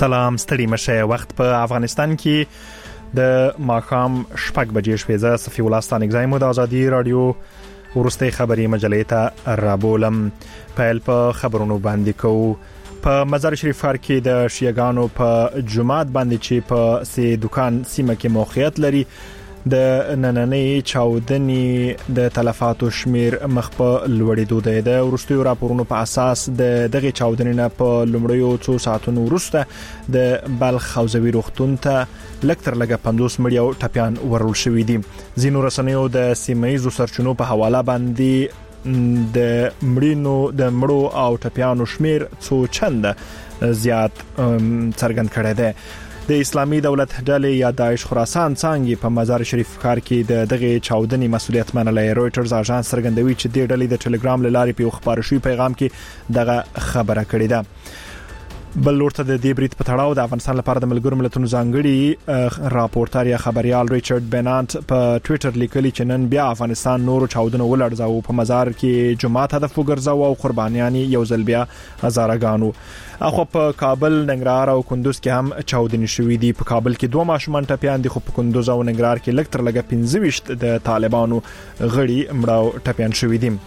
سلام ستړي مشه. وخت په افغانستان کې د ماښام 6 بجې شوې. زه صفي الله ستانګزایم د ازادي رادیو ورسته خبري مجلې ته رابولم. پیل په خبرونو باندې کو. په مزار شریف ښار کې د شیعاګانو په جماعت باندې چې په سي دکان سیمه کې موقعیت لري د نننۍ چاودنې د تلفاتو شمیر مخ په لوړېدو دی. د ورستیو راپورونو په اساس د دغه چاودنې نه په لومړیو 2 ساعتونو وروسته د بلخ حوزوي روغتون ته لکتر لګه 50 مړي او ټپيان ورول شوې دي. ځینو رسنیو د سیمایي سرچینو په حواله باندې د مړو او ټپيانو شمیر څو چنده زیات څرګند کړی دی. د اسلامي دولت ډلې یا داعش خراسان څنګه په مزار شریف ښار کې دغه چاودنې مسؤلیت منلای. رويټرز اژانس څرګندوي چې د ډلې د ټلګرام لارې په خبرو شوی پیغام کې دغه خبره کړې ده. بل ورته د دې بریټ په تړاو د افغانستان لپاره د ملګرو ملتونو ځانګړي راپورټر یا خبريال ریچارډ بنانت په ټوئیټر لیکلي چې نن بیا افغانستان نورو چاودنو ولړځاو. په مزار کې جماعت هدف وګرځاو او قربانيان یو ځل بیا هزارګانو. اخو په کابل، ننګرهار او کندوز کې هم چاودنې شوې دي. په کابل کې 2 ماشومان ټپيان دي، خو په کندوز او ننګرهار کې لکتر لګه 25 د طالبانو غړي مړاو ټپيان شوې دي.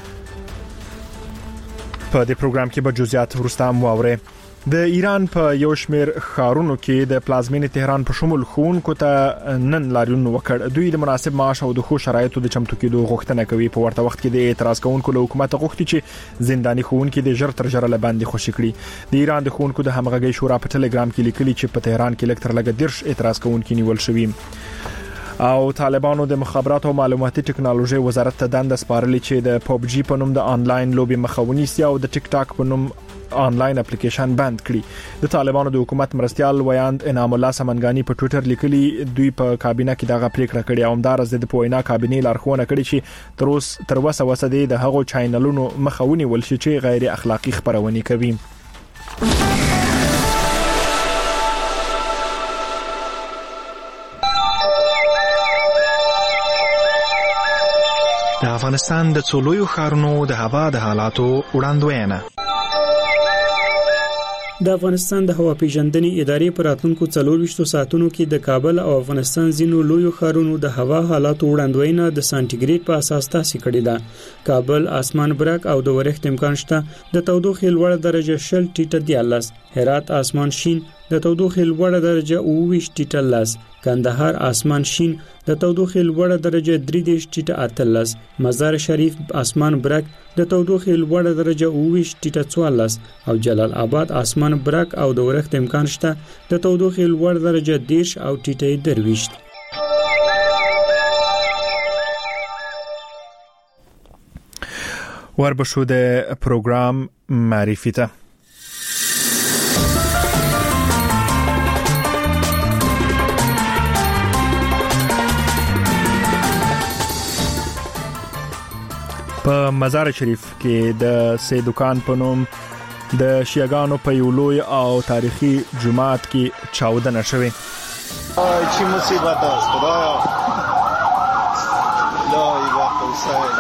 په دې پروګرام کې به جزئیات ورسته مواره. د ایران په یو شمیر ښارونو کې د پلازمینې تهران په شمول خونکو ته نن لاریون وکړ. دوی د مناسب معاش او د خو شرایطو د چمتو کېدو غوښتنه کوي. په ورته وخت کې د اعتراض کوونکو له حکومت غوښتي چې زنداني خونکو د ژر تر ژره باندې خوشی کړي. د ایران د خونکو د همغږي شورا په ټلګرام کې لیکلي چې په تهران کې لکتر لګ 10 اعتراض کوونکو نیول شوي. او طالبانو د مخابرات او معلوماتي ټکنالوژي وزارت ته دنده سپارلې چې د پوب جی په نوم د انلاین لوبي مخاوني سي او د ټیک ټاک په نوم آنلاین اپلیکیشن بند کړي. د طالبانو د حکومت مرستيال ویاند انعام الله سمنګانی په ټوئیټر لیکلي دوی په کابینه کې دغه پریکړه کړې او همدارس د پوینا کابینه لارښوونه کړې چې تر اوسه وسه د هغو چینلونو مخاوني ولشي چې غیر اخلاقی خبرونه کوي. د افغانستان د څولویو ښارونو د هوا د حالاتو وړاندوینه. د افغانستان د هوا پیژندنې ادارې پر راتلونکو 24 ساعتونو کې د کابل او افغانستان ځینو لویو ښارونو د هوا حالاتو وړاندوینه د سانتیګریډ په اساس تاسیس کړې ده. کابل اسمان برق او د ورښت امکان شته. د تودوخې لوړه درجه 0 ټیټه 14. هرات اسمان شین د تودوخې لوړه درجه 29 ټیټه 10. کندهار اسمان شین د تودوخې لوړه درجه 3 ټیټه 18. مزار شریف اسمان برق د تودوخې لوړه درجه 29 ټیټه 14 او جلال آباد اسمان برق او د ورښت امکان شته د تودوخې لوړه درجه 10 او ټیټه 23. وربشو د پروګرام معرفي ته په مزار شریف کې د سي دکان په نوم د شیعاګانو په یو لوی او تاریخي جماعت کې چاودنه شوې. چی مصیبت است خدایا لا اله الا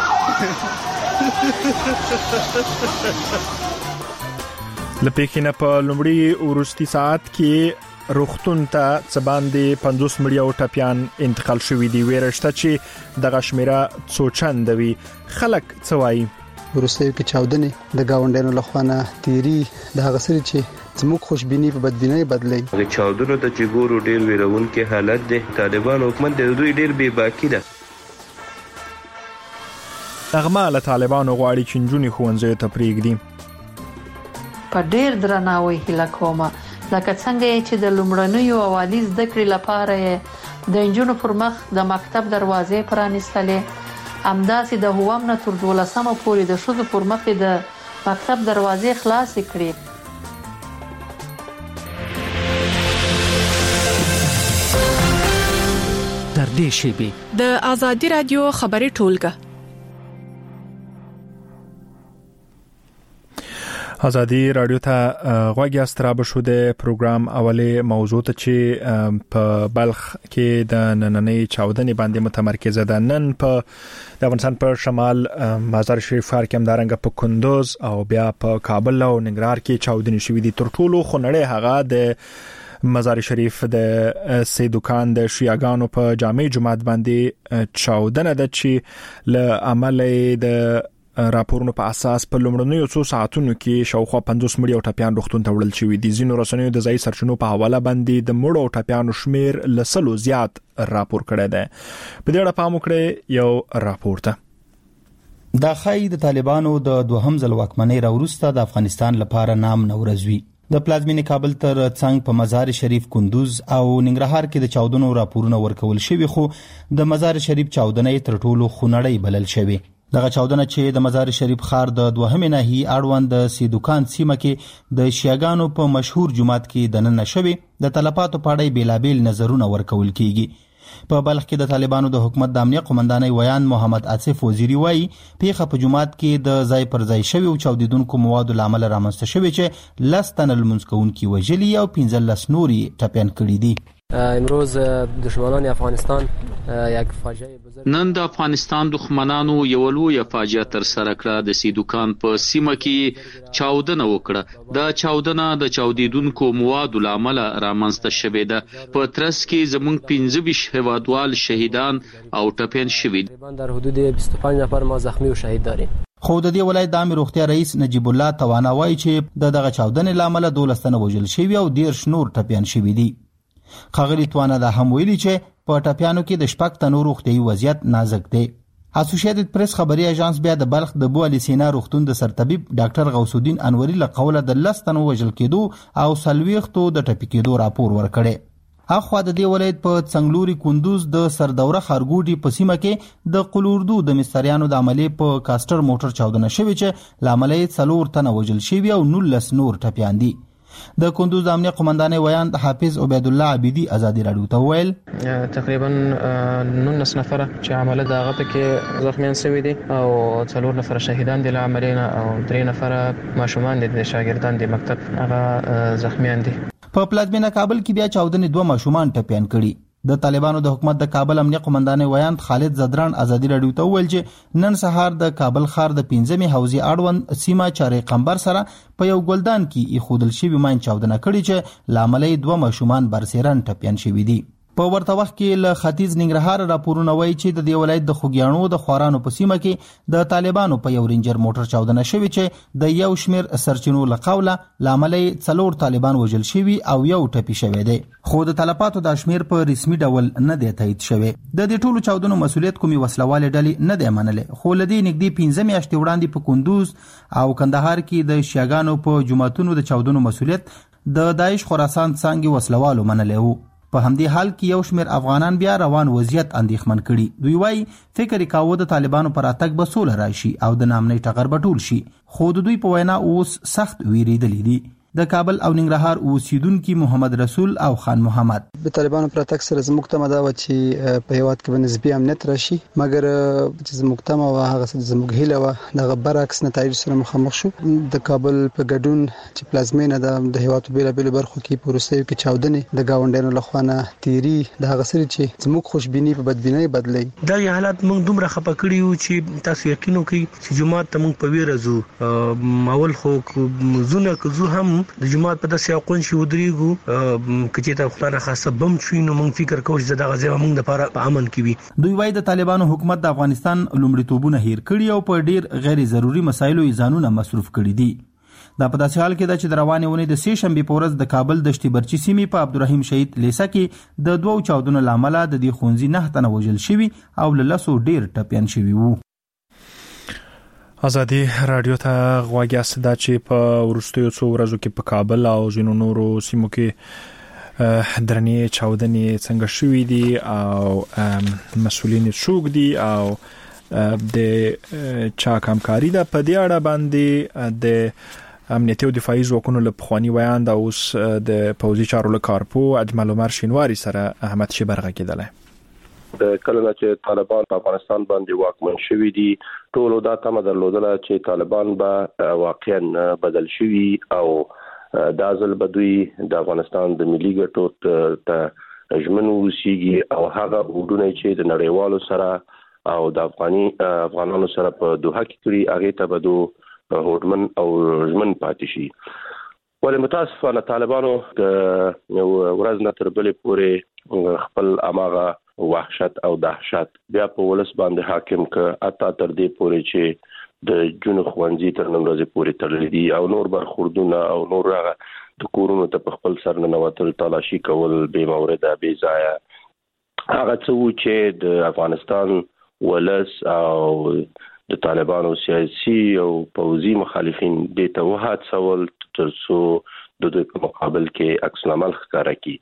لپیکینه په لومړی ورستي ساعت کې روغتون ته څباندې 50 مړي او ټپيان انتقال شوې دي. ویرشته چې دغه شمیره څو چنده وي. خلک څه وایي؟ ورستیو کې چاودنې د گاونډیانو لخوا تیری د هغه سره چې زموږ خوشبینی په بدبینی بدلی. د چاودنو ته چې ګورو ډیر ویرونکي حالت دی. طالبان حکومت د دوی ډیر بې باکی ده. نغمه له طالبانو غواړي چې نجونې ښوونځیو ته پرېږدي. په ډیر درناوي هیله کوم لکه څنګه چې د لومړنیو اوالي زده کړې لپاره د انجونو پر مخ د مکتب دروازې پرانیستلې، همداسې د هوام نه تر 12مه پورې د ښځو پر مخ د مکتب دروازې خلاصې کړې. در دې شیبې د ازادي رادیو خبري ټولګه ازادي رادیو ته غوږی استراب شو د پروګرام اوله موضوع ته چې په بلخ کې د نننۍ چاودنې باندې متمرکزه ده. نن په د افغانستان په شمال مزار شریف ښار کې همدارنګه په کندوز او بیا په کابل او ننګرهار کې چاودنې شوې دي. تر ټولو خونړۍ هغه د مزار شریف د سیدوکان د شیعاګانو په جامع جماعت باندې چاودنه ده چې له عمل د راپورونو په اساس په لومړنیو څو ساعتونو کې شاوخوا 50 مړي او ټپيان روغتون ته وړل شوي دي. ځینو رسنیو د ځای سرچینو په حواله باندې د مړو او ټپيانو شمیر لسلو زیات راپور کړی دی. په دې اړه پام وکړئ یو راپور ته دا خای د طالبانو د دوهم ځل واکمنۍ راوروسته د افغانستان لپاره نام نورزوي. د پلازمینې کابل تر څنګ په مزار شریف، کندوز او ننګرهار کې د چاودنو راپورونه ورکول شوي، خو د مزار شریف چاودنې تر ټولو خونړۍ بلل شوی. دغه چاودنه چې د مزار شریف ښار د دوهمې ناحیې اړوند د سیدوکان سیمه کې د شیعاګانو په مشهور جماعت کې دننه شوی، د تلفاتو په اړه بیلابیل نظرونه ورکول کیږي. په بلخ کې د طالبانو د حکومت د امنیت قومندانۍ ویان محمد عاصف وزیری وایي پیښه په جماعت کې د ځای پر ځای شوی او چاودیدونکو موادو لامل رامنځته شوی چې 10 تن لمونځ کوونکي وژلي او 15 نوري ټپيان کړي دي. امروز دشمنان افغانستان یک فاجعه بزرگ نن د افغانستان دښمنانو یو لوی فاجعه تر سره کړه. د سیدوکان په سیمه کې چاودنه وکړه. دا چاودنه د چاودیدونکو موادو لامل رامنځته شوې ده. په ترڅ کې زموږ 15 هیوادوال شهیدان او ټپيان شوي دي. در حدود 25 نفر ما زخمی و شهید داریم. خو د دې ولایت د عامه روغتیا رئیس نجیب الله توانه وایي چې دغه چاودنې لامل 12 تنه وژل شوي او 10 نور ټپيان شوي دي. خغلی توانه دا هم ویلي چې په ټپيانو کې د شپږ تنو روغتیايي وضعیت نازک دی. اسوسییټډ پریس خبري اژانس بیا د بلخ د بو علي سینا روغتون د سرطبيب ډاکټر غوث الدین انوري له قوله د 10 تنو وژل کېدو او 40 د ټپي کېدو راپور ورکړي. اخوا د دې ولایت په څنګلوري کندوز د سردوره خارګوډي په سیمه کې د قلوردو د مستریانو د عملي په کاستر موټر چاودنه شوې چې لاملې 4 تنه وژل شوي او 19 نور ټپيان دي. د کندوز د امنیت قومندانۍ ویان حافظ عبید الله عبیدی ازادي رادیو ته ویل تقریبا 19 نفر چې عمله د هغه کې زخمیان شوي دي او 4 نفر شهیدان دي له عملینا او 3 نفر ماشومان دي شاګردان دي مکتب هغه زخمیان دي. په پلازمینه کابل کې بیا چاودنې 2 ماشومان ټپيان کړي. د طالبانو د حکومت د کابل امنیت قومندانۍ ویان خالد زدران ازادي رادیو ته ویل چې نن سهار د کابل ښار د 15مې حوزې اړوند سیمه چارې قمبر سره په یو ګلدان کې خودل شوی ماین چاودنه کړي چې لاملې 2 ماشومان برسېرن ټپيان شوي دي. په ورته وخت کې له ختیځ ننګرهار راپورونه وایي چې د دې ولایت د خوګیانو د خورانو په سیمه کې د طالبانو په یو رینجر موټر چاودنه شوی چې د یو شمیر سرچینو له قوله لاملې 4 طالبان وژل شوي او یو ټپي شوی دی. خو د تلفاتو د شمیر په رسمي ډول نه دی تایید شوی. د دې ټولو چاودنو مسولیت کومي وسلواله ډلې نه دی منلې. خو لدی نږدې 15 میاشتې وړاندې په کندوز او کندهار کې د شیعاګانو په جماعتونو د چاودنو مسولیت د داعش خراسان څنګه وسلوالو منلې وو. په همدې حال کې یو شمیر افغانان بیا روان وضعیت اندېښمن کړي. دوی وايي فکر کاوه د طالبانو پر اتګ به سوله راشي او د نامنۍ ټغر به ټول شي، خو د دوی په وینا اوس سخت ویریدلې دي. د کابل او ننګرهار اوسیدونکو محمد رسول او خان محمد د طالبانو پر اتګ سره زموږ ته مدا و چې په هیواد کې نسبی امنیت راشي، مګر چې زموږ ته او هغه زموږ هیله و د برعکس نتایج سره مخامخ شو. د کابل په ګډون چې پلازمینه د هیواد په بیلابیل برخو کې پروسې کې چاودنې د گاونډیانو لخوا نه تیری د هغه سره چې زموږ خوشبینی په بدبینی بدلی. دا حالات موږ دومره خپه کړیو چې تاسو یقین وکړئ چې جمعه ته موږ په ویرزو اول خو زونه کزو هم د جماعت په داسې اقون شي ودرېګو کچې ته خدای خاصه بم شوي نو موږ فکر کوو چې دغه ځای موږ لپاره په امن کې وي. دوی وايي د طالبانو حکومت د افغانستان لومړیتوبونه هیر کړي او په ډیر غیر ضروري مسایلو یې ځانونه مصروف کړي دي. دا په داسې حال کې ده چې د روانې ونې د 3 شنبې په ورځ د کابل د شتیبرچی سیمې په عبدالرحیم شهید لیسه کې د 2 چاودنو لامل د دې خونځي 9 تنه وژل شوي او له 10 ډیر ټپيان شوي وو. ازادي رادیو ته غواړي اسدا چې په ورستیو څو ورځو کې په کابل او ځینو نورو سیمو کې درنې چاودنې څنګه شوې دي او مسؤلین څوک دي او د چا کمکاري ده. په دې اړه باندې د امنیتي او دفاعي ځواکونو له پخوانی ویان د اوس د پوځي چارو له کارپو اجمل عمر شینواری سره احمد شبرغه کېدله. د کله چې طالبان په افغانستان باندې واکمن شوي دي ټول دا تمه درلودله چې طالبان به واقعا بدل شوي او دا ځل به دوی د افغانستان د ملي ګټو ته ژمن اوسېږي او هغه هوډونه چې د نړیوالو سره او د افغانانو سره په دوحه کې کړی هغه ته به دو هوډمن او ژمن پاتې شي. ولې متاسفانه طالبانو د ورځ نه تر بلې پورې خپل اماغه وحشت او دهشت بیا په ولس باندې حاکم ک اتا تر دې پورې چې د جون خوانځي تر نن ورځې پورې تړلې دي او نور برخوردونه او نور هغه د کورونو ته په خپل سر نه نوتل تلاشي کول به مورده به ځای هغه څه چې د افغانستان ولس او د طالبانو سیاسي او پوځي مخالفین د توحد سوال ترڅو د دوی په مقابل کې عکس العمل ښکارا کی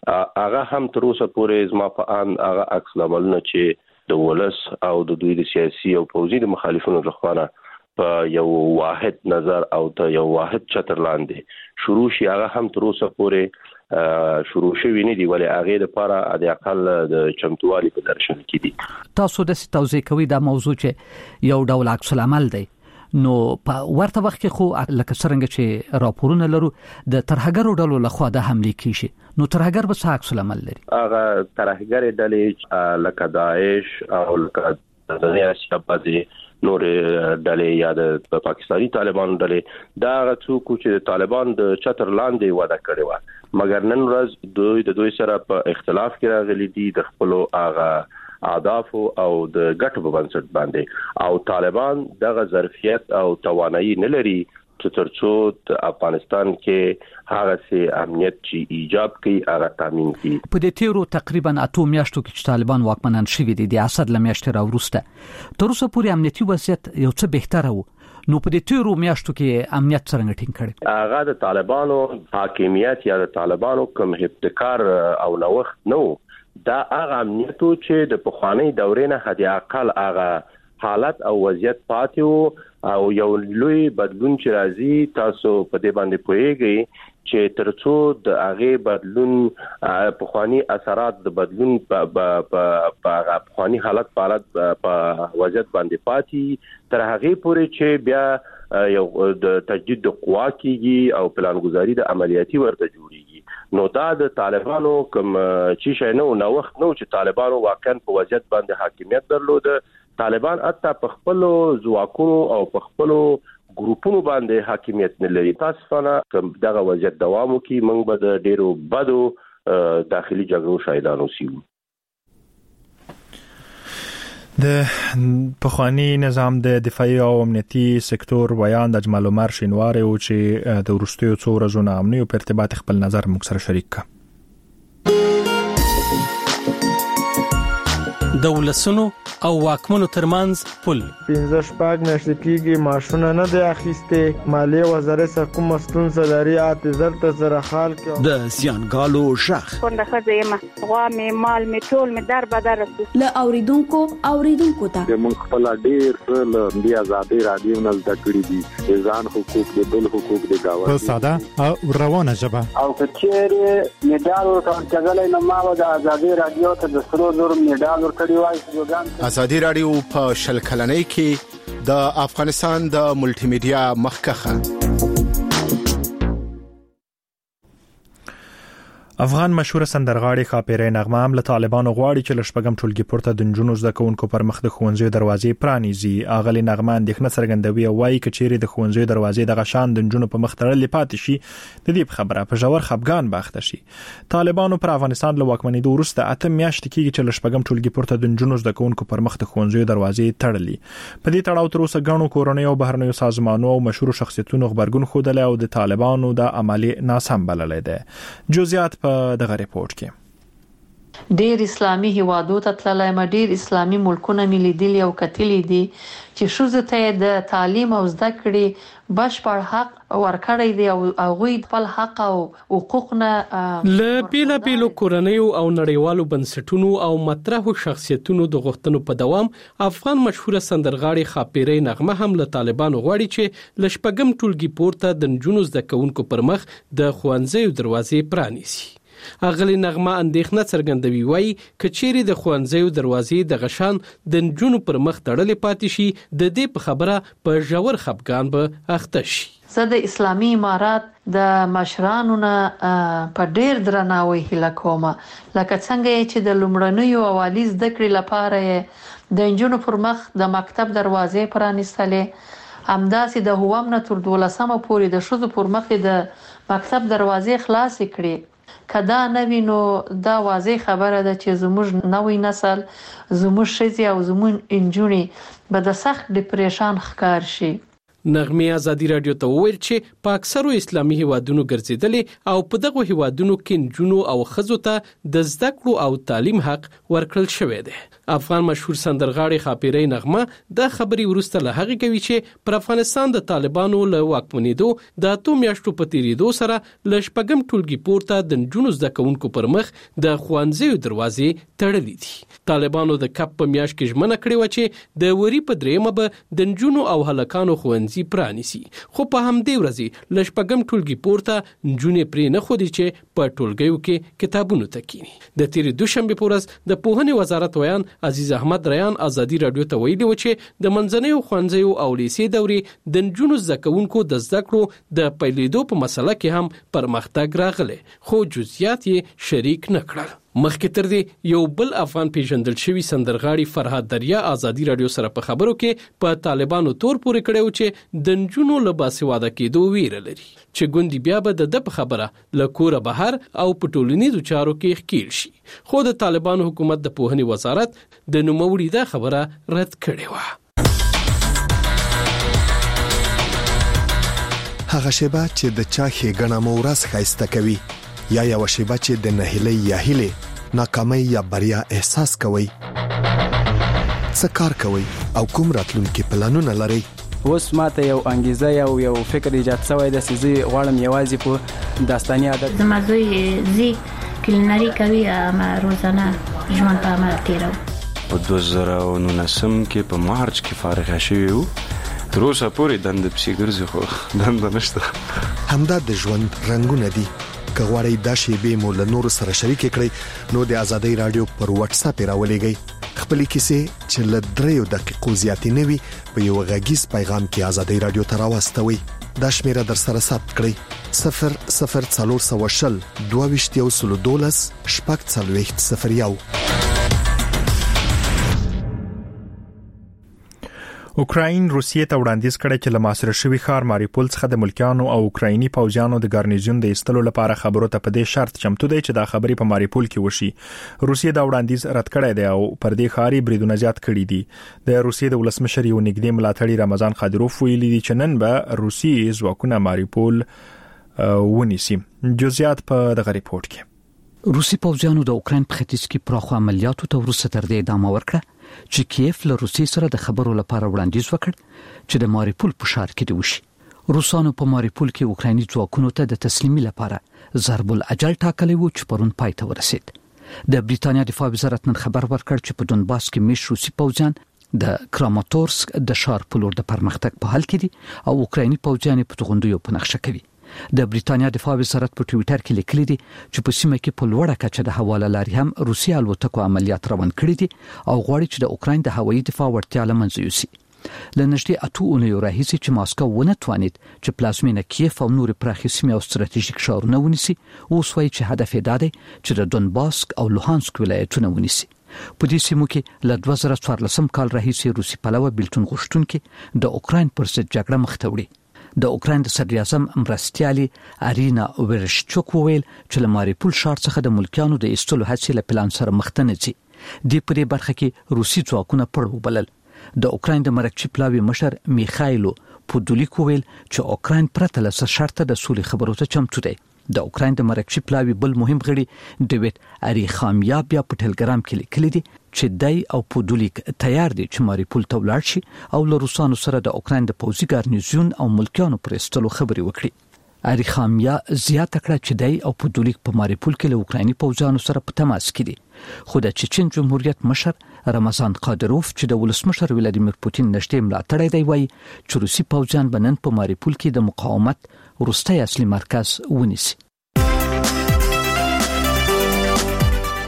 هغه هم تر اوسه پورې زما په ان هغه عکس العمل نه چې د ولس او د دوی د سیاسي او پوځي د مخالفینو لخوا په یو واحد نظر او ته یو واحد چتر لاندې شروع شي هغه هم تر اوسه پورې شروع شوی نه دی ولې هغه د لپاره د اقل د چمتووالي په درشل کې دي. تاسو د توضیح کوي دا موضوع چې یو ډول عکس العمل دی نو په ورته وخت کې خو لکه څنګه چې راپورونه لرو د ترهګرو ډلو لخوا د حمله کیږي نو ترهګر به څه عکس العمل لري؟ هغه ترهګر ډلې لکه داعش او لکه د سیاسي نور ډلې یا د پاکستاني طالبانو ډلې دا څوک چې د طالبان د چتر لاندې وعده کړی و مګر نن ورځ دوی سره په اختلاف کې راغلي دي د خپل هغه اهداف او د ګټو په بنسټ باندې او طالبان دغه ظرفیت او توانایي نه لري چې ترڅو د افغانستان کې هغه سي امنیت چې ایجاب کوي هغه تامین کوي. په دې تیرو تقریبا 8 میاشتو کې چې طالبان واکمنان شوي دي د اسد لمیاشتې راوروسته تر اوسه پورې امنیتي وضعیت یو څه بهتره وو نو په دې تیرو میاشتو کې امنیت څنګه ټینګ کړي؟ هغه د طالبانو حاکمیت یا د طالبانو کوم ابتکار او نوښت نو دا هغه امنیت چې د پخوانی دورې نه حد اقل هغه حالت او وضعیت پاتې او یو لوی بدلون چې راځي تاسو په دې باندې پوهیږئ چې ترڅو د هغه بدلون پخوانی اثرات د بدلون په پخوانی حالت په وضعیت باندې پاتې تر هغه پورې چې بیا یو د تجدید د قوا کیږي او پلانګذاری د عملیاتي ورته جوړیږي نو دا د طالبانو کوم چې شنو نوښت نو چې طالبانو واقعا په وضعیت باندې حاکمیت درلود طالبان اته په خپل ځواکونو او په خپل ګروپونو باندې حاکمیت نه لري تاسو نه دغه وضعیت دوام کوي موږ به د ډیرو بدو داخلي جګړو شاهدان اوسو. د پخوانی نظام د دفاعي او امنیتي سکتور ویان د اجمل عمر شینواری او چې د ورستیو څو ورځې نه امنیت په ارتباط خپل نظر موږ سره شریک کړ. د ولسونو او واکمنو ترمنځ پل 15 شپږ میاشتې کېږي معاشونه نه دی اخیسته مالیه وزارت سره کوم ستونزه لري اعتذار ته سره حال کې د زیانګالو شخ څنګه خځه ما غوا می مال می ټول می در بدر له اوریدونکو ته موږ خپل ډیر څه د آزادي رادیو نه د کړی دي ځان حقوق د بل حقوق د گاوه په ساده او روانه ژبه او کچېره میډال ورکړل نه ما د آزادي رادیو ته د سرو زور میډال ورکړی وای آزادي رادیو په شل کلنۍ کې د افغانستان د ملټي میډیا مخکخه افغان مشهور سندرغاړي خاپیری نغمه هم له طالبانو غواړي چې لشپګم ټولګي پورته د نجونو زده کوونکو پر مخ د ښوونځیو دروازې پرانیزي. اغلی نغمه اندېښنه څرګندوي او وایي کچېرې د ښوونځیو دروازې د غشان د نجونو په مخ تړلې پاتې شي د دې خبره په ژور خپګان باخته شي. طالبانو پر افغانستان له واکمنېدو وروسته 8 میاشتې کېږي چې لشپګم ټولګي پورته د نجونو زده کوونکو پر مخ د ښوونځیو دروازې تړلې. په دې تړاو تر اوسه ګڼو کورنیو او بهرنیو سازمانونو او مشهور شخصیتونو خبرګون ښودلی او د طالبانو د عملي ناسم بللی دی. جزئیات په دغه ریپورت کې. ډیر اسلامي هیوادو ته تللی ډیر اسلامي ملکونه ملیدلي او کتلي دي چې شوزه ته د تعلیم او زده کړې بشپړ حق ورکړی دی او هغوی خپل حق او حقوقونه له بیلابیلو کورنیو او نړیوالو بنسټونو او مطرحو شخصیتونو د غوښتنو په دوام افغان مشهوره سندرغاړي خاپیری نغمه هم له طالبانو غواړي چې لشپګم ټولګي پورته د نجونو زده کوونکو پر مخ د ښوونځیو دروازې پرانیزي. اغلی نغمه اندېښنه څرګندوي وایي کچېری د خوانځیو دروازې د غشان د نجونو پر مخ تړلې پاتې شي د دې په خبره په ژور خفګان به اخته شي. زه د اسلامي امارات د مشرانو نه په ډیر درناوي هیله کوم لکه څنګه چې د لومړنیو اوالي زده کړې لپاره د انجونو پر مخ د مکتب دروازې پرانیستلې همداسې د هوام نه تر 12مه پورې د شوزو پر مخ د مکتب دروازې خلاصې کړې کدا نوی نو دا واضح خبره ده چې زموږ نوې نسل زموږ شذې او زموږ انجونی به د سخت ډیپریشن ښکار شي. نغمه ازادي رادیو ته وویل چې په اکثرو اسلامي هیوادونو ګرځیدلې او په دغه هیوادونو کې نجونو او ښځو ته د زده کړو او تعلیم حق ورکړل شوی دی. افغان مشهور سندرغاړي خاپیري نغمه د خبري ورسته له هغه کوي چې پر افغانستان د طالبانو له واکمنېدو د 2 میاشتو په تیریدو سره ل شپږم ټولګي پورته د نجونو زده کوونکو پر مخ د خوانځیو دروازې تړلې دي. طالبانو د کپ په میاشت کې ژمنه کړې و چې د وری په دریمه به د نجونو او هلکانو خوانځي پرانیسي خو په همدې ورځې ل شپږم ټولګي پورته نجونې پرې نه خودي چې په ټولګیو کې کتابونو تکینی. د تیرې دوشنبه په ورځ د پوهنې وزارت ویان عزیز احمد ریان ازادي رادیو ته ویلي و چې د منځنیو خوانځیو او لیسې دورې د نجونو زده کوونکو د زده کړو د پیلېدو په مسله کې هم پرمختګ راغلی خو جزئیات یې شریک نه کړل. مخکې تر دې یو بل افغان پیژندل شوی سندرغاړي فرهاد دریا ازادي رادیو سره په خبرو کې په طالبانو تور پورې کړو چې د نجونو له باسواده کېدو ویره لري چې ګوندی بیا به د خبره له کوره بهر او په ټولنیزو چارو کې ښکیل شي خو د طالبانو حکومت د پوهنې وزارت د نوموړي دا خبره رد کړې و. هغه شیبه چې د چا ښېګڼه مو ورځ ښایسته کوي یا یو شیبه چې د نهیلۍ یا هیلې ناکامۍ یا بریا احساس کوي څه کار کوي او کوم راتلونکي پلانونه لري. اوس ماته یو انګیزه یو فکر ایجاد شوی د سيزي غواړم یوازې په داستاني عادت زمازوی زی کلینری کوي ما روزانه ژوند په عمل تیرو. په 2019 کې په مارچ کې فارغ شوی وو تر اوسه پورې دند پسې ګرځي خو دند نشته. همدا د ژوند رنگونه دي. که غواړئ دا شیبې مو له نورو سره شریک کړئ نو د ازادۍ رادیو پر واتس اپ راولېږئ خپل کیسې چې له 3 دقیقو زیاتې نه وي په یو غږیز پیغام کې ازادۍ رادیو ته راوستوئ. دا شمیره در سره ثبت کړئ 00420 2212 شپږ اوکراین روسیې ته وړاندیز کړی چې له محاصره شوي ښار ماریپول څخه د ملکیانو او اوکرایني پوځیانو د ګارنیزون د ایستلو لپاره خبرو ته په دې شرط چمتو دی چې دا خبرې په ماریپول کې وشي. روسیې دا وړاندیز رد کړی دی او پر دې ښاري بریدونه زیات کړي دي. د روسیې د ولسمشر یو نږدې ملاتړي رمضان قادروف ویلي دي چې نن به روسي ځواکونه ماریپول ونیسي. جزئیات په دغه ریپورت کې. روسي پوځیانو د اوکراین په ختیځ کې پراخو عملیاتو ته وروسته تر دې ادامه ورکړه چې کیف له روسي سره د خبرو لپاره وړاندیز وکړ چې د ماریپول په ښار کې وشي. روسانو په ماریپول کې اوکرایني ځواکونو ته د تسلیمي لپاره ضرب الاجل ټاکلی و چې پرون پای ته ورسید. د بریتانیا دفاع وزارت نن خبر ورکړ چې په دونباس کې میش روسي پوځیان د کراماتورسک د ښار په لور د پرمختګ په حال کې دي او اوکرایني پوځیان په توغندیو په نقشه کوي. د بریتانیا دفاع وزارت په ټوئیټر کې لیکلي دي چې په سیمه کې په لوړه کچه د حواله لارې هم روسي الوتکو عملیات روان کړي دي او غواړي چې د اوکراین د هوایي دفاع وړتیا له منځه یوسي. له نږدې 8 اونیو راهیسې چې ماسکو ونه توانید چې پلازمینه کیف او نور پراخې سیمې او ستراتیژیک ښارونه ونیسي اوس وایي چې هدف یې دا دی چې د دونباسک او لوهانسک ولایتونه ونیسي. په دې سیمو کې له 2014 کال راهیسې روسي پلوه بیلتون غوښتونکي د اوکراین پر ضد جګړه مخ ته وړي. د اوکراین د صدر اعظم مرستیالي ارینا ورشچوک وویل چې له ماریپول ښار څخه د ملکیانو د ایستلو هڅې له پلان سره مخ ته نه ځي. د پرې برخه کې روسي ځواکونه پړ وبلل. د اوکراین د مرکچی پلاوی مشر میخایلو پودولیک وویل چې اوکراین پرته له شرطه د سولې خبرو ته چمتو دی. د اوکراین د مرکچی پلاوی بل مهم غړي ډیوید اریخامیا بیا په ټلګرام کې لیکلي دي چې دای او پودولیک تیار دي چې ماریپول ته ولاړ شي او له روسانو سره د اوکراین د پوځي ګارنیزون او ملکیانو پر ایستلو خبرې وکړي. اریخامیا زیاته کړه چې دای او پودولیک په ماریپول کې له اوکرایني پوځیانو سره په تماس کې دي خو د چچن جمهوریت مشر رمضان قادروف چې د ولسمشر ولادیمیر پوتین نږدې ملاتړی دی وایي چې روسي پوځیان به نن په ماریپول کې د مقاومت وروستی اصلي مرکز ونیسي.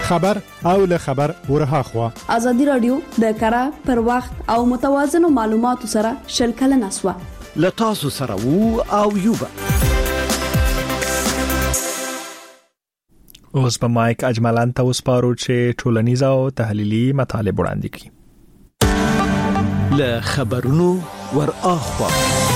خبر او له خبر ورها خوا ازادي رادیو د کره پر وخت او متوازن معلوماتو سره شلکل نسوه لتاسو سره وو او یوبا اوس په مایک اجملان ته وسپارو چې ټولنیز او تحلیلي مطالب وړاندې کړي له خبرونو ورآخوا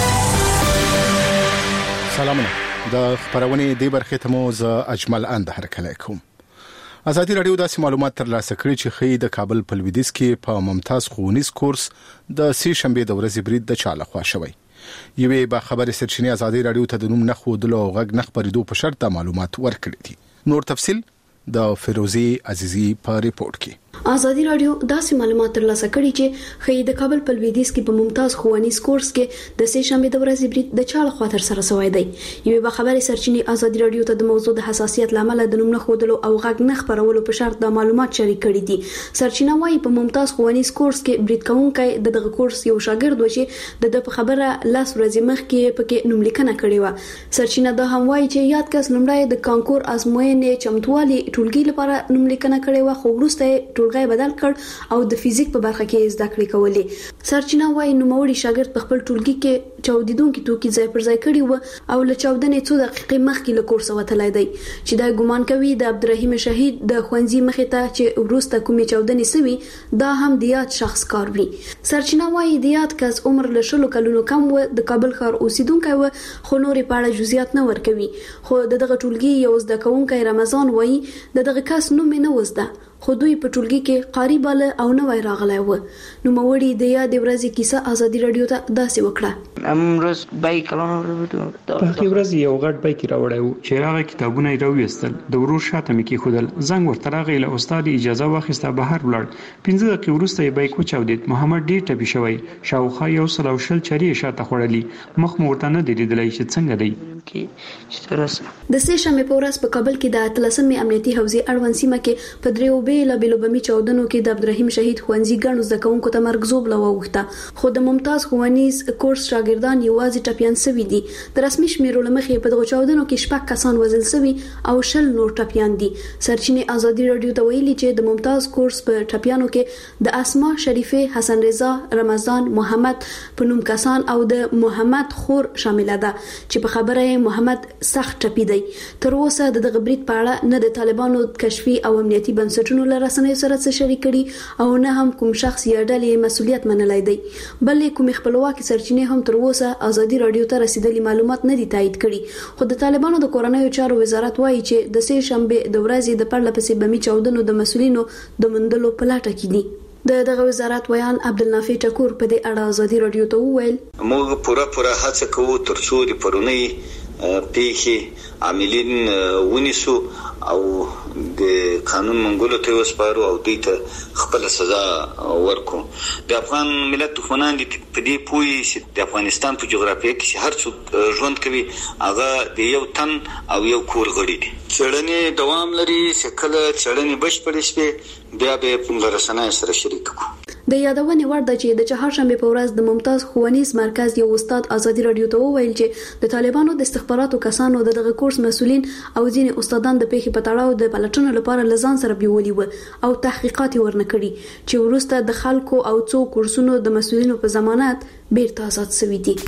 سلامونه د خبرونه دی برخه ته مو ز اجمل اند هرکلی کوم. ازادي رادیو د معلومات ترلاسه کړي چې خې د کابل په لویدیځ کې په ممتاز ښوونیز کورس د سې شنبه د ورځې برید د چاله خوا شوی. یوه به خبره سرچینه ازادي رادیو ته د نوم نه خودلو او غږ نه خبرېدو په شرط معلومات ورکړي دي. نور تفصيل د فیروزی عزیزی په ریپورت کې. ازادي رادیو داسې معلومات ترلاسه کړي چې خې د کابل په لویدیځ کې په ممتاز ښوونیز کورس کې د سې شنبه د ورځې برید د چاله خوا تر سره شوی دی. یوه به خبره سرچینه ازادي رادیو ته د موضوع د حساسیت لامل د نوم نه خودلو او غږ نه خبرولو په شرط د معلومات شریک کړي دي. سرچینه وايي په ممتاز ښوونیز کورس کې برید کوونکی دغه کورس یو شاګرد و چې د خبره لاس ورځې مخکې پکې نوم لیکنه کړې و. سرچینه دا هم وايي چې یاد کس لومړی د کانکور ازموینې چمتووالي ټولګي لپاره نوم لیکنه کړې و خو وروسته ټولګي بدل کړ او د فزیک په برخه کې زده کړې کولې. سرچینه وايي نوموړي شاګرد په خپل ټولګي کې چاودیدونکو توکي ځای پر ځای کړی و او له چاودنې 2 دقیقې مخکې له کورس وتلای دی چې دا ګومان کوي د عبدالرحیم شهید د خوندزي مخې ته چې وروسته کومې چاودنې سوي دا هم د یاد شخص کار وي. سرچینه وايي د یاد کس عمر له 10 کلونو کم و د کابل ښار اوسیدونکی و خو نورې په اړه جزئیات نه ورکوي. خو دغه ټولګي یو زده کوونکی رمضان وايي دغه کس نوم نه وزده خو دوی په ټولګي کې قاری باله او نوې راغلی و. نو موړي د یاد ورځې کیسه ازادي رادیو ته داسې وکړه. امروز بایک کلون په ورځ یو غټ بایک راوړی و چې هغه کتابونه یې راوېستل د ورور شاته مې کېښودل زنګ ورته راغی له استاد اجازه واخیسته بهر ولاړ 15 دقیقې وروسته یې بایک وچاودید. محمد ډېر ټپي شوی شاوخوا 120 چاري شاته خوړلي مخ مو ورته نه دی لیدلی چې څنګه دی. د سې شنبه په ورځ په کابل کې د 13 امنیتي حوزې اړوند سیمه کې په دریو بیل بمي چاودنو کې د عبدالرحیم شهید خوندزي ګڼو زده کوونکو ته مرګ زوب لوغښته خو د ممتاز ښوونیز کورس شاګردان یوازې ټپيان سوي دي. د رسمي شمیرو لمخې په دغه چاودنو کې 6 کسان وژل سوي او 10 نور ټپيان دي. سرچینه ازادي رادیو ته ویلي چې د ممتاز کورس په ټپيانو کې د اسماء شریفه حسن رضا رمضان محمد پنوم کسان او د محمد خور شامل ده چې په خبره محمد سخت ټپي دی. تر اوسه دغه برید په اړه نه د طالبانو کشفي او امنیتي بنسټونو رسنۍ سره څه شریک کړي او نه هم کوم شخص یا ډلې مسؤلیت منلای دی. بلې کوم خپلواکي سرچینې هم تر اوسه ازادي رادیو ته رسیدلي معلومات نه دي تایید کړي. خو د طالبانو د کورنیو چارو وزارت وایي چې د سې شنبه د ورځې د پرله پسې بمي چاودنو د مسؤلینو د مندلو په لټه کې دي. دغه وزارت ویان عبدالنافع ټکور په دې اړه ازادي رادیو ته وویل موږ پوره هڅه کوو ترڅو د پرونی پیښې عاملین ونیسو او د قانون منګولو ته وسپارو او دوی ته خپل سزا ورکو. د افغان ملت دښمنان دي په دې پوي چې د افغانستان په جغرافیه کې هر څوک ژوند کوي هغه د یو تن او یو کور غړي دي. څېړنې دوام لري چې کله څېړنې بشپړې شي بیا به په رسنۍ سره شریک کړو. د یادونې وړ ده چې د چهارشنبه په ورځ د ممتاز ښوونیز مرکز یو استاد ازادي رادیو ته وویل چې د طالبانو د استخباراتو کسانو دغه کورس مسؤلین او ځینې استادان د پیښې په تړاو د پلټنو لپاره لزان سره بیولي و او تحقیقات ورنه کړي چې وروسته د خلکو او څو کورسونو د مسؤلینو په ضمانت بیرته آزاد شوي دي.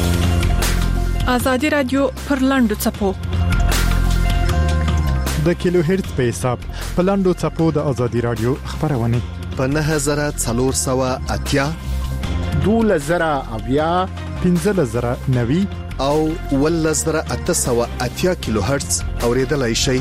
ازادي رادیو پر لاندو چپو د کیلو هرتز په حساب په لاندو چپو د ازادي رادیو خبرونه په 9480 2000 1590 او 1880 کیلو هرتز اوریدلای شي.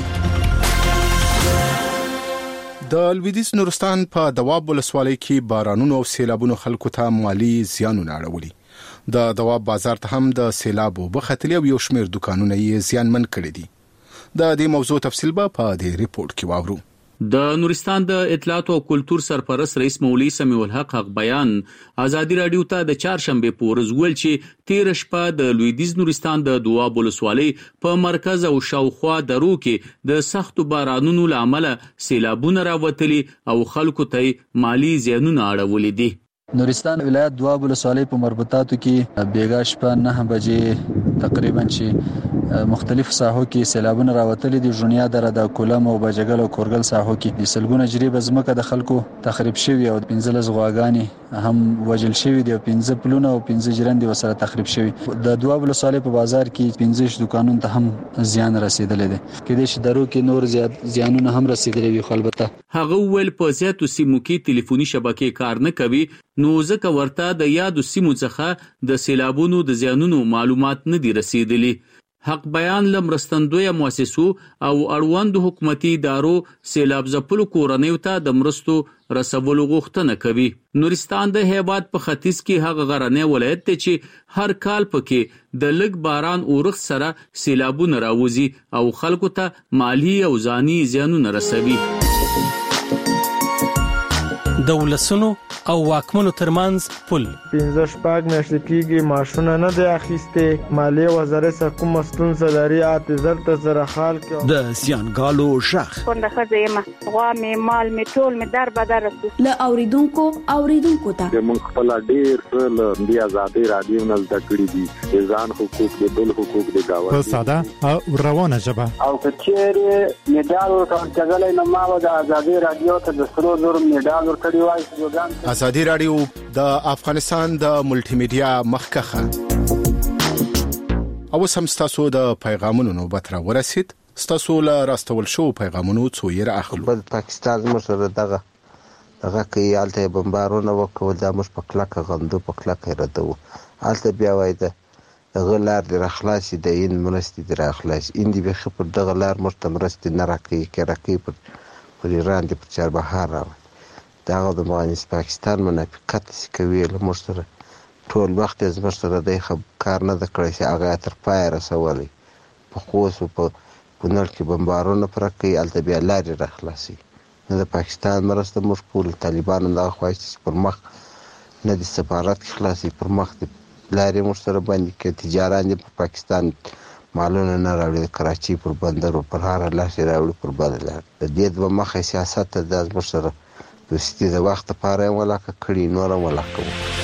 د لویدیځ نورستان په دواب ولسوالۍ کې بارانونو او سیلابونو خلکو ته مالی زیانونه اړولي. د دواب بازار ته هم د سیلابو بختلی او یو شمېر دکانونه یې زیانمن کړي دي. د دې موضوع تفصیل به په دې ریپورت کې واورو. د نورستان د اطلاعات او کلتور سرپرست رئیس مولوی سمیع الحق حق بیان ازادي رادیو ته د چهارشنبه په ورځ ویل چې 13 شپه د لویدیځ نورستان د دواب ولسوالۍ په مرکز او شاوخوا درو کې د سختو بارانونو لامل سیلابونه راوتلي او خلکو ته مالی زیانونه اړولي دي. نورستان ولایت دواب ولسوالۍ په مربوطاتو کې بیګا شپه 9 بجې تقریبا چې مختلف ساحو کې سیلابونه راوتلي دي. ژونیا دره د کولم او بجګل او کورګل ساحو کې د سلګونه جریب زمکه د خلکو تخریب شوی او 15 غواګانی هم وجل شوی دي او 15 پلونه او 15 جرندې وسره تخریب شوی. د دوه ولسوالۍ په بازار کې 15 دکانونو ته هم زیان رسیدلی دی. کله چې درو کې نور زیات زیانونه هم رسیدلی وي. البته هغه ول په زیاتو سیمو کې ټلیفوني شبکې کار نه کوي، نو ځکه ورته د یادو سیمو څخه د سیلابونو د زیانونو معلومات نه دي رسیدلي. حق بیان لمرستندوی مؤسسو او اړوند حکومتي ادارو سیلاب ځپلو کورنیو ته د مرستو رسولو غوښتنه کوي. نورستان د هیواد په ختیځ کې هغه غرنی ولایت دی چې هر کال پکې د لږ باران اورښت سره سیلابونه راوځي او خلکو ته مالی او ځاني زیانونه رسوي. د ولسونو او واکمنو ترمنځ پل 15 شپږ میاشتې کېږي ماشونه نه دی اخیسته. مالیه وزارت سره کوم ستونزه لري اعتذار ته سره حال کې د زیانګالو شخ څنګه خزیمه غوا می مال می ټول می در بدر له اوریدونکو ته موږ خپل ډیر څه د آزادي رادیو نه زده کړی دي. ځان حقوق د بل حقوق د گاوه په ساده او روانه ژبه او کچېره میډال ورکړل کېدل نو ما د آزادي رادیو ته د سرو زر میډال ورکړی وای. آزادي رادیو د افغانستان د ملټي میډیا مخکخه او سم تاسو د پیغامونو نوبت را ورسید. تاسو له راستول شو پیغامونو څو یې اخلو. په پاکستان مسره دغه کې الته بمبارونه وکول د مش په کلکه غندو په کلکه ردو الته بیا وای د غلار د اخلاصي د این مرستي د اخلاص اندی به خپل د غلار مرتمرستي نه راکې کې پر ایران د پچار بهار راوي. داغه د افغانستان پاکستان منافقت کوي له مشره ټول وخت از مشره د کار نه د کړی چې هغه تر پای رسولي په خوسو په پنځل کې بمبارونه پر کوي الته بیا لاري راخلاصي. نه د پاکستان مرسته مشکول طالبانو د خوښتي پر مخ نه د سفارت خلاصي پر مخ د لاري مشره باندې کې تجارت په پاکستان مالونه نه راوړي. کراچي پر بندر او پر هر لاسي راوړي پر بدل د دې د مخه سیاست د مشره دوستي د وخت لپاره ولاکه کړي نور ولاکه.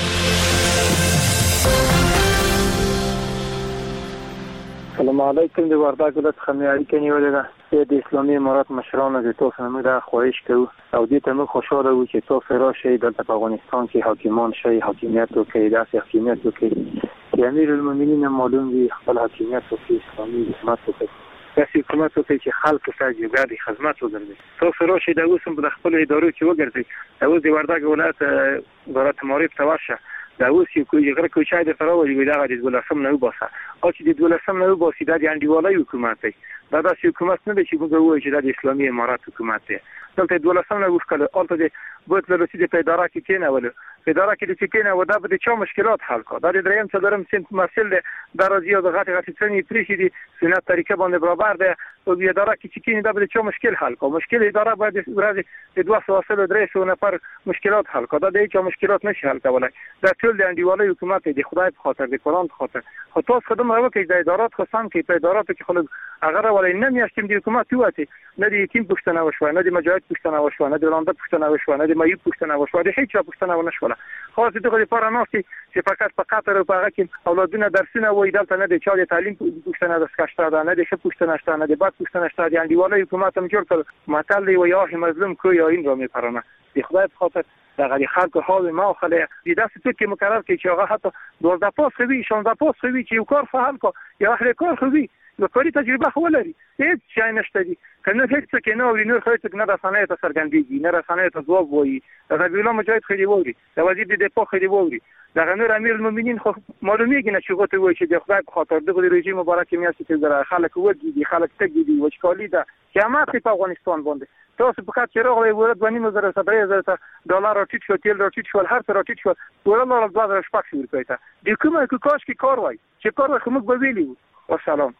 السلام علیکم. د وردګ ولایت خمیاري کې نیولې ده د اسلامي امارات مشرانو د توسن موږ د خواهش کوو او دې ته موږ خوشاله وو چې تاسو راشئ دلته په افغانستان کې حاکمان شئ، حاکمیت وکړئ، داسې حاکمیت وکړئ چې امیر المؤمنین معلوم وي خپل حاکمیت وکړي، اسلامي حکومت وکړي، داسې حکومت وکړي چې خلکو ته جګړې خدمت وکړي. تاسو راشئ د اوس په خپل ادارو کې وګرځئ. د اوس د وردګ ولایت وزارت معارف ته ورشه. دا اوس یو غره کوچای د فراوي وی دا د ولسم نه وباسه او چې د ولسم نه وباسي د انډیوالای حکومت دی. دا د حکومت نه دی چې موږ وایو چې د اسلامي امارات حکومت دی. دلته د ولسم نه وښکل الته د بوت له رسیدې په اداره کې کېنول په اداره کې د کېنه و دا به چا مشکلات حل کا. دا د دریم څلورم سنت مسل دی. دا راځي او د غټ څنګه پریشي دي سنت طریقه باندې برابر دی او د اداره کې کېنه دا به چا مشکل حل کا. مشکل اداره باید ورځ د 200 نفر مشکلات حل کا. دا د چا مشکلات نشي حل کولای. دا ټول د انډیوالای حکومت دی خدای په خاطر د قرآن په خاطر. خو تاسو خدمت وکړئ د ادارات خصم کې په اداراتو کې خلک هغه ولې نه میاشتم د حکومت وته نه د یتیم پښتنه وشو نه د مجاهد پښتنه وشو نه د لاندې پښتنه وشو نه د مایي پښتنه وشو د هیڅ پښتنه ونه شوله. خاص دغه لپاره ناسي چې فقط په قطر او په هغه کې اولادونه درسونه وای دلته نه د چا د تعلیم پښتنه د سکشته ده نه د ښه پښتنه شته نه د بد پښتنه شته. د انډیوالای حکومت هم جوړ کړ متل دی ویا مظلوم کو یا این را میپرانه د خدای په خاطر دغه خلکو حال ما خله د داسې څه کې مقرر کې چې هغه حتی 12 پاس خوي 16 پاس خوي چې یو کار فهم کو یا اخر کار خوي نو کاری تجربه خو لري هیڅ شای نشته دي کنه هیڅ څه کې نو نور خو څه نه رسنۍ ته سرګندېږي نه رسنۍ ته ځواب وایي. دا ویلا مجاهد خو دی ووري دا وزیر د پخ دی ووري دا غنور امیر المؤمنین خو معلومیږي نه چې غوته وایي چې د خدای په خاطر دغه رژیم مبارک میاسي چې در خلک ودی دي خلک تګ دي وچکالي ده قیامت په افغانستان باندې. تاسو په کار چې راغلی ورته باندې نظر $7,000 ډالر ټیټ شو تیل ټیټ شو هر څه ټیټ شو ورته له 2000 شپږ ورکوي ته د کومه کاش کې کار وای چې کار خو موږ به ویلو. والسلام.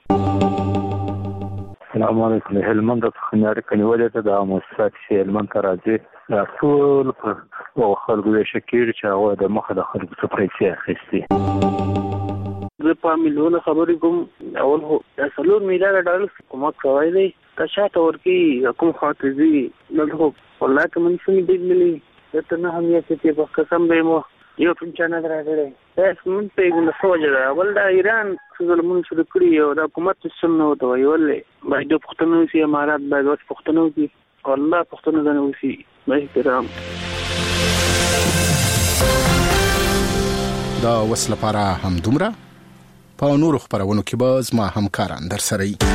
السلام علیکم. هلمند د خنیاري کنيولې ته د مؤسسات چې هلمند ته راځي دا ټول په خلکو یې شکر چې هغه د مخه د خلکو څخه پیسې اخیستي. زه په مليونه خبرې کوم اول هو د $3 میلیارډ حکومت کوي دی تشاته ورکی کوم خاطري نه هو ولکه من څه دې ملي ته نه هم یې چې په قسم به مو یو پنځه نه راغلی تاسو مونږ په یوه سوجره ولدا ایران ظلمون شروع کړی او د حکومت سم نه وته ویلې باید پښتنو سي امارات باید پښتنو دي الله پښتنو نه وسی احترام دا وسله لپاره هم دومره په نورو خبرونو کې به زما همکاران در سره